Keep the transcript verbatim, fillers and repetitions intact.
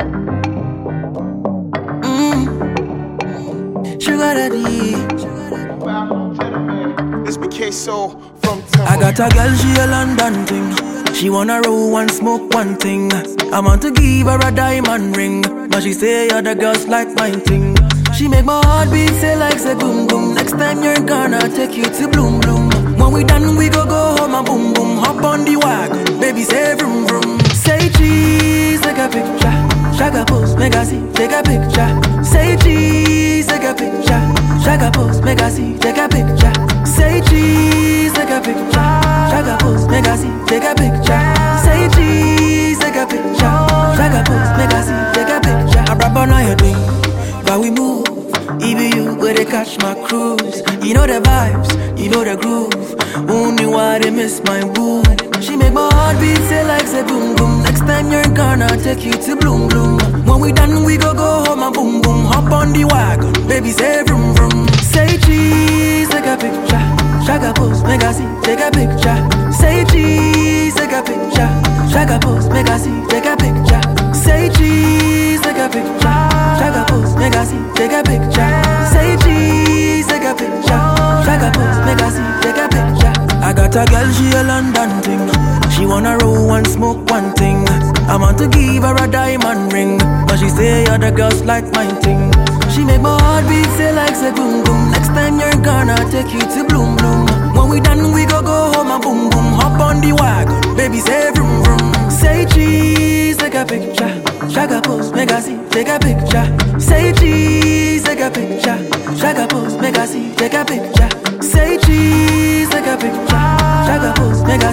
Sugar daddy. It's B K Soul from I got a girl, she a London thing. She wanna roll and smoke one thing. I want to give her a diamond ring, but she say other girls like my thing. She make my heart beat say like say boom boom. Next time you're gonna take you to Bloom Bloom. When we done we go go home and boom boom. Hop on the wagon, baby say vroom vroom. Say cheese, take a picture. Shaka pose, make a see, take a picture. Say cheese, take a picture. Shaka pose, make a see, take a picture. Say cheese, take a picture. Shaka pose, make a see, take a picture. Say cheese, take a picture. Shaka pose, make a see, take a picture. I rap on your thing, but we move. Even you where they catch my cruise. You know the vibes, you know the groove. Only why they miss my woo. She make my heart beat say like say boom boom. Next time you're gonna take you to Bloom Bloom. When we done we go go home and boom boom. Hop on the wagon, baby say vroom vroom. Say cheese, take a picture. Shaka pose, make a see, take a picture. Say cheese, take a picture. Shaka pose, make a see, take a picture. Say cheese, take a picture. Shaka pose, make a see, take a picture. Say cheese, take a picture. Shaka pose, make a see, take a picture. I got a girl, she a London thing. She wanna roll and smoke one thing. I want to give her a diamond ring, but she say other girls like my thing. She make my heart beat say like say boom boom. Next time you're gonna take you to Bloom Bloom. When we done we go go home and boom boom. Hop on the wagon, baby say vroom vroom. Say cheese, take a picture. Shaka pose, make a see, take a picture. Say cheese, take a picture. Shaka pose, make a see, take a picture. Say cheese, take a picture. Shaka pose.